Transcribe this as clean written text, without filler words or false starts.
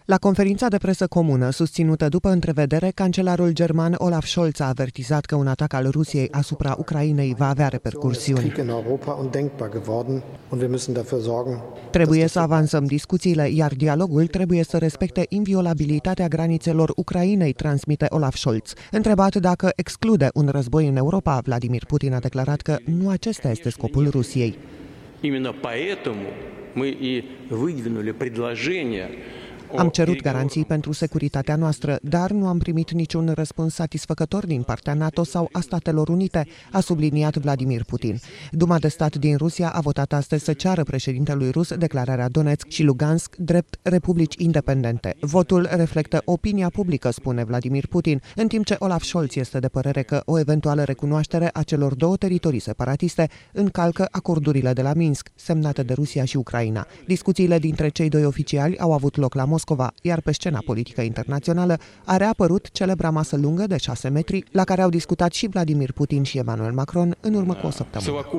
La conferința de presă comună susținută după întrevedere, cancelarul german Olaf Scholz a avertizat că un atac al Rusiei asupra Ucrainei va avea repercursiuni. Trebuie să avansăm discuțiile, iar dialogul trebuie să respecte inviolabilitatea granițelor Ucrainei, transmite Olaf Scholz. Întrebat dacă exclude un război în Europa, Vladimir Putin a declarat că nu acesta este scopul Rusiei. Am cerut garanții pentru securitatea noastră, dar nu am primit niciun răspuns satisfăcător din partea NATO sau a Statelor Unite, a subliniat Vladimir Putin. Duma de stat din Rusia a votat astăzi să ceară președintelui rus declararea Donetsk și Lugansk drept republici independente. Votul reflectă opinia publică, spune Vladimir Putin, în timp ce Olaf Scholz este de părere că o eventuală recunoaștere a celor două teritorii separatiste încalcă acordurile de la Minsk, semnate de Rusia și Ucraina. Discuțiile dintre cei doi oficiali au avut loc la Moscova, iar pe scena politică internațională a reapărut celebra masă lungă de 6 metri, la care au discutat și Vladimir Putin și Emmanuel Macron în urmă cu o săptămână.